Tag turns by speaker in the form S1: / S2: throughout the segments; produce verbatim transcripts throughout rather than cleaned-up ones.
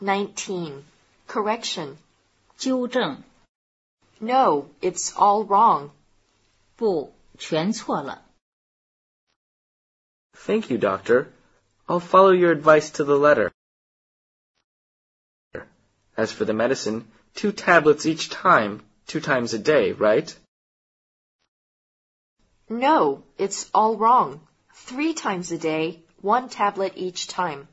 S1: nineteen. Correction.
S2: 纠正。
S1: No, it's all wrong.
S2: 不，全错了。
S3: Thank you, doctor. I'll follow your advice to the letter. As for the medicine, two tablets each time, two times a day, right?
S1: No, it's all wrong. Three times a day, one tablet each time.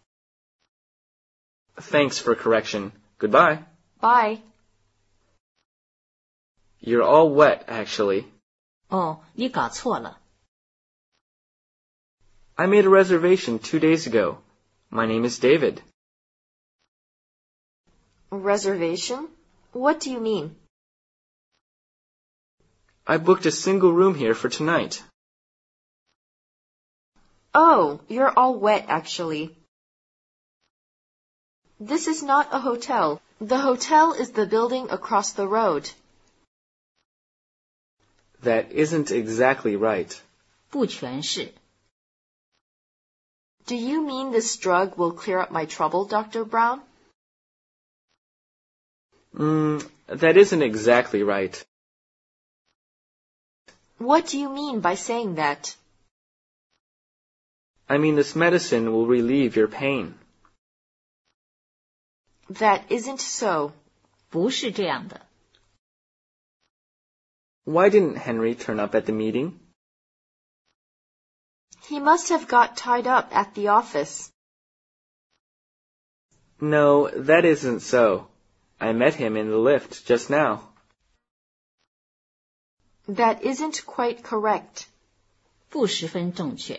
S3: Thanks for correction. Goodbye.
S1: Bye.
S3: You're all wet, actually.
S2: 哦，你搞错了。
S3: I made a reservation two days ago. My name is David.
S1: Reservation? What do you mean?
S3: I booked a single room here for tonight.
S1: Oh, you're all wet, actually. This is not a hotel. The hotel is the building across the road.
S3: That isn't exactly right.
S2: 不全是。
S1: Do you mean this drug will clear up my trouble, Doctor Brown?
S3: Mm, that isn't exactly right.
S1: What do you mean by saying that?
S3: I mean this medicine will relieve your pain.
S1: That isn't so.
S2: 不是这样的。
S3: Why didn't Henry turn up at the meeting?
S1: He must have got tied up at the office.
S3: No, that isn't so. I met him in the lift just now.
S1: That isn't quite correct.
S2: 不十分正确。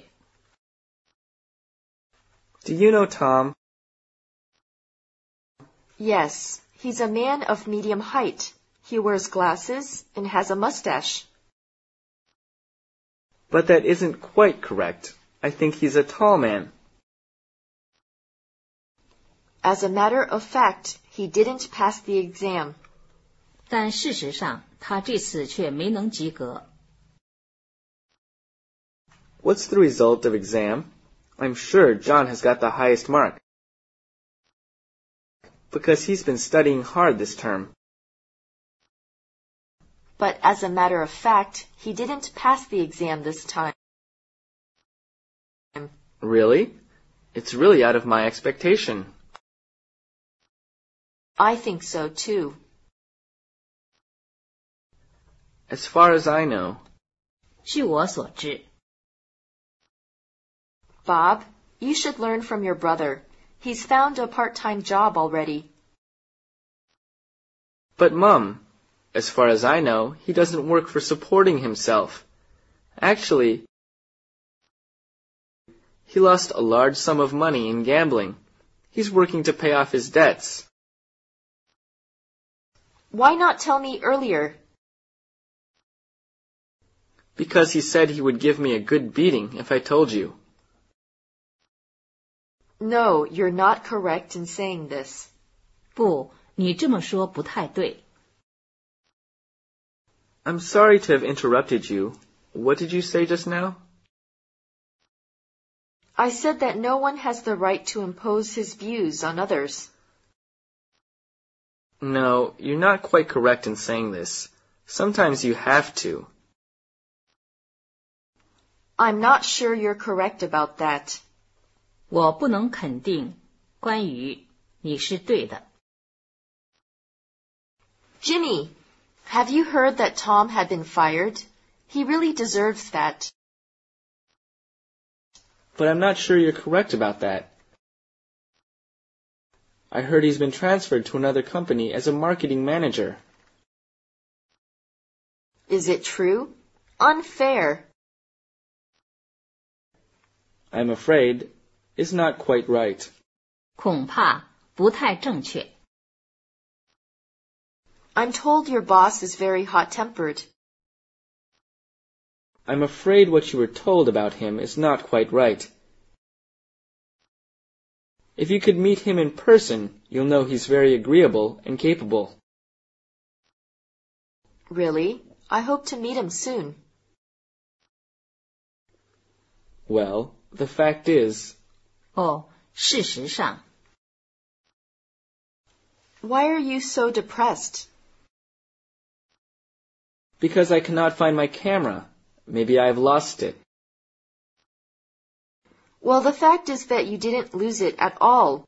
S3: Do you know Tom?
S1: Yes, he's a man of medium height. He wears glasses and has a mustache.
S3: But that isn't quite correct. I think he's a tall man.
S1: As a matter of fact, he didn't pass the exam.
S2: 但事实上，他这次却没能及格。
S3: What's the result of exam? I'm sure John has got the highest mark. Because he's been studying hard this term.
S1: But as a matter of fact, he didn't pass the exam this time.
S3: Really? It's really out of my expectation.
S1: I think so too.
S3: As far as I know.
S2: 据我所知。
S1: Bob, you should learn from your brother. He's found a part-time job already.
S3: But Mum, as far as I know, he doesn't work for supporting himself. Actually, he lost a large sum of money in gambling. He's working to pay off his debts.
S1: Why not tell me earlier?
S3: Because he said he would give me a good beating if I told you.
S1: No, you're not correct in saying this.
S2: 不，你这么说不太对。
S3: I'm sorry to have interrupted you. What did you say just now?
S1: I said that no one has the right to impose his views on others.
S3: No, you're not quite correct in saying this. Sometimes you have to.
S1: I'm not sure you're correct about that.
S2: 我不能肯定，关于你是对的。
S1: Jimmy, have you heard that Tom had been fired? He really deserves that.
S3: But I'm not sure you're correct about that. I heard he's been transferred to another company as a marketing manager.
S1: Is it true? Unfair.
S3: I'm afraid it's not quite right.
S2: 恐怕不太正确。
S1: I'm told your boss is very hot-tempered.
S3: I'm afraid what you were told about him is not quite right. If you could meet him in person, you'll know he's very agreeable and capable.
S1: Really? I hope to meet him soon.
S3: Well, the fact is...
S2: 哦，事实上。
S1: Why are you so depressed?
S3: Because I cannot find my camera. Maybe I've lost it.
S1: Well, the fact is that you didn't lose it at all.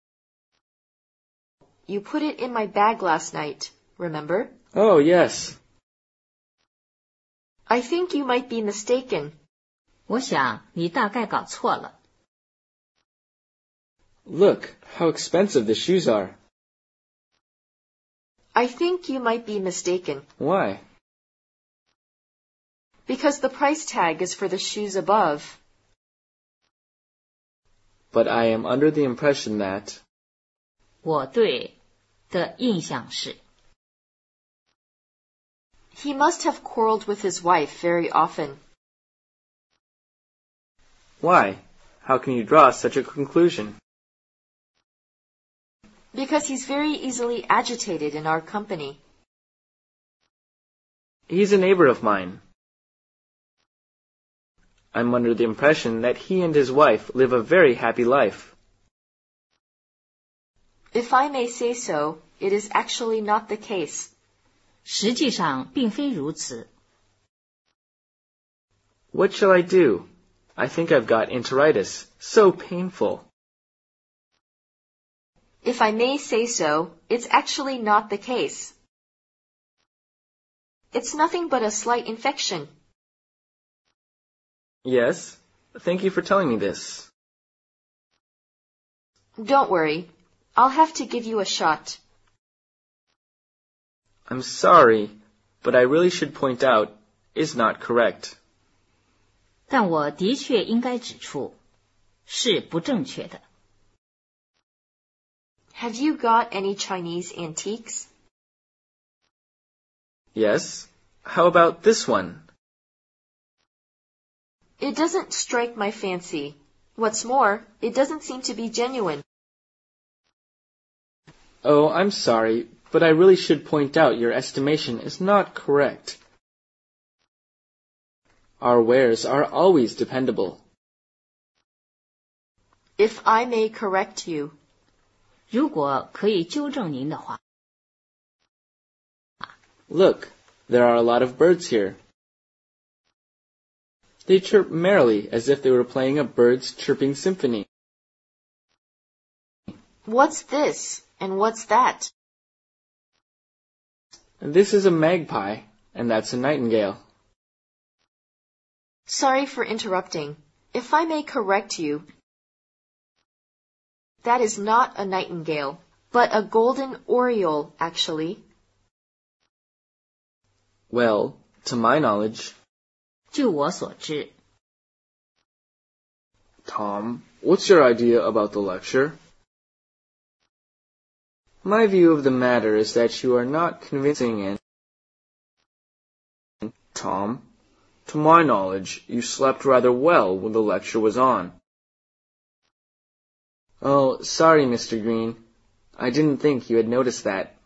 S1: You put it in my bag last night, remember?
S3: Oh, yes.
S1: I think you might be mistaken.
S2: 我想你大概搞错了。
S3: Look, how expensive the shoes are.
S1: I think you might be mistaken.
S3: Why?
S1: Because the price tag is for the shoes above.
S3: But I am under the impression that...
S2: 我对的印象是
S1: He must have quarreled with his wife very often.
S3: Why? How can you draw such a conclusion?
S1: Because he's very easily agitated in our company.
S3: He's a neighbor of mine. I'm under the impression that he and his wife live a very happy life.
S1: If I may say so, it is actually not the case.
S2: 实际上并非如此。
S3: What shall I do? I think I've got enteritis. So painful.
S1: If I may say so, it's actually not the case. It's nothing but a slight infection.
S3: Yes? Thank you for telling me this.
S1: Don't worry. I'll have to give you a shot.
S3: I'm sorry, but I really should point out, is not correct.
S2: 但我的确应该指出，是不正确的。
S1: Have you got any Chinese antiques?
S3: Yes? How about this one?
S1: It doesn't strike my fancy. What's more, it doesn't seem to be genuine.
S3: Oh, I'm sorry, but I really should point out your estimation is not correct. Our wares are always dependable.
S1: If I may correct you.
S2: 如果可以纠正您的话，
S3: Look, there are a lot of birds here. They chirp merrily as if they were playing a bird's chirping symphony.
S1: What's this? And what's that?
S3: This is a magpie, and that's a nightingale.
S1: Sorry for interrupting. If I may correct you, that is not a nightingale, but a golden oriole, actually.
S3: Well, to my knowledge...
S2: 就我所知，
S3: Tom, what's your idea about the lecture? My view of the matter is that you are not convincing and... Tom, to my knowledge, you slept rather well when the lecture was on. Oh, sorry, Mister Green. I didn't think you had noticed that.